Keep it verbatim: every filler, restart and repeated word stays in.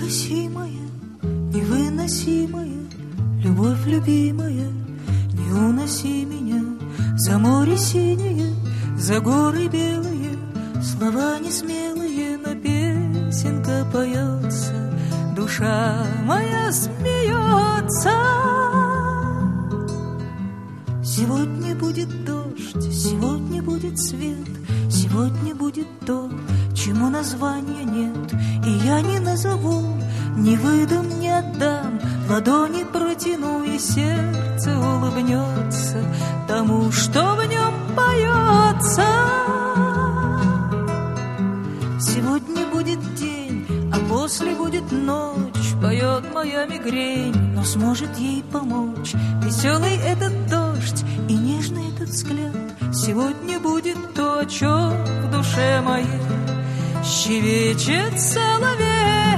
Невыносимая, невыносимая, любовь любимая, не уноси меня за море синее, за горы белые, слова несмелые, но песенка поется, душа моя смеется. Сегодня будет дождь, сегодня будет свет, сегодня будет то, чему названия нет, и я не назову, не выдам, не отдам, ладони протяну, и сердце улыбнется тому, что в нем поется. Сегодня будет день, а после будет ночь, поет моя мигрень, но сможет ей помочь веселый этот дождь и нежный этот взгляд. Сегодня будет то, о чем в душе моей щебечет соловей.